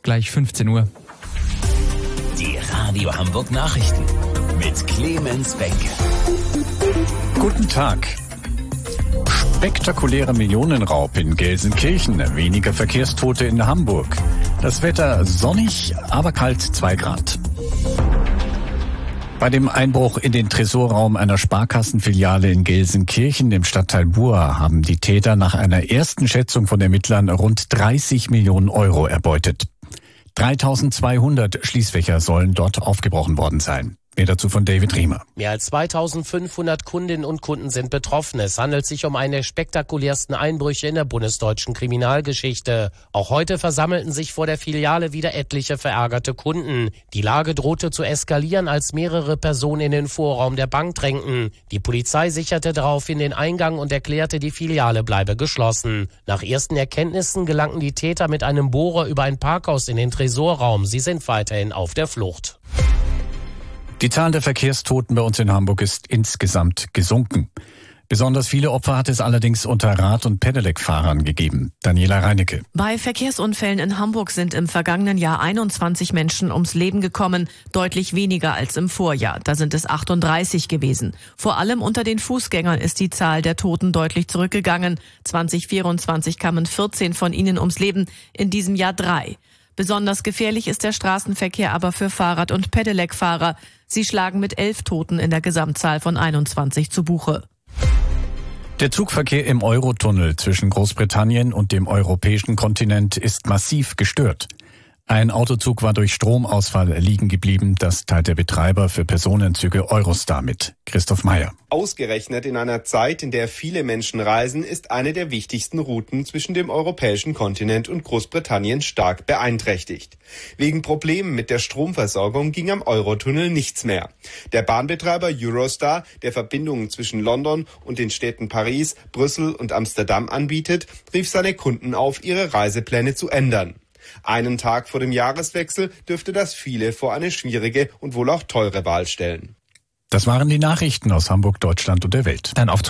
gleich 15 Uhr. Die Radio Hamburg Nachrichten mit Clemens Beck. Guten Tag. Spektakulärer Millionenraub in Gelsenkirchen, weniger Verkehrstote in Hamburg. Das Wetter sonnig, aber kalt 2 Grad. Bei dem Einbruch in den Tresorraum einer Sparkassenfiliale in Gelsenkirchen im Stadtteil Buhr haben die Täter nach einer ersten Schätzung von Ermittlern rund 30 Millionen Euro erbeutet. 3200 Schließfächer sollen dort aufgebrochen worden sein. Mehr dazu von David Riemer. Mehr als 2500 Kundinnen und Kunden sind betroffen. Es handelt sich um eine der spektakulärsten Einbrüche in der bundesdeutschen Kriminalgeschichte. Auch heute versammelten sich vor der Filiale wieder etliche verärgerte Kunden. Die Lage drohte zu eskalieren, als mehrere Personen in den Vorraum der Bank drängten. Die Polizei sicherte daraufhin den Eingang und erklärte, die Filiale bleibe geschlossen. Nach ersten Erkenntnissen gelangten die Täter mit einem Bohrer über ein Parkhaus in den Tresorraum. Sie sind weiterhin auf der Flucht. Die Zahl der Verkehrstoten bei uns in Hamburg ist insgesamt gesunken. Besonders viele Opfer hat es allerdings unter Rad- und Pedelec-Fahrern gegeben. Daniela Reinecke. Bei Verkehrsunfällen in Hamburg sind im vergangenen Jahr 21 Menschen ums Leben gekommen, deutlich weniger als im Vorjahr. Da sind es 38 gewesen. Vor allem unter den Fußgängern ist die Zahl der Toten deutlich zurückgegangen. 2024 kamen 14 von ihnen ums Leben, in diesem Jahr 3. Besonders gefährlich ist der Straßenverkehr aber für Fahrrad- und Pedelec-Fahrer. Sie schlagen mit 11 Toten in der Gesamtzahl von 21 zu Buche. Der Zugverkehr im Eurotunnel zwischen Großbritannien und dem europäischen Kontinent ist massiv gestört. Ein Autozug war durch Stromausfall liegen geblieben. Das teilt der Betreiber für Personenzüge Eurostar mit. Christoph Meyer. Ausgerechnet in einer Zeit, in der viele Menschen reisen, ist eine der wichtigsten Routen zwischen dem europäischen Kontinent und Großbritannien stark beeinträchtigt. Wegen Problemen mit der Stromversorgung ging am Eurotunnel nichts mehr. Der Bahnbetreiber Eurostar, der Verbindungen zwischen London und den Städten Paris, Brüssel und Amsterdam anbietet, rief seine Kunden auf, ihre Reisepläne zu ändern. Einen Tag vor dem Jahreswechsel dürfte das viele vor eine schwierige und wohl auch teure Wahl stellen. Das waren die Nachrichten aus Hamburg, Deutschland und der Welt. Dann auf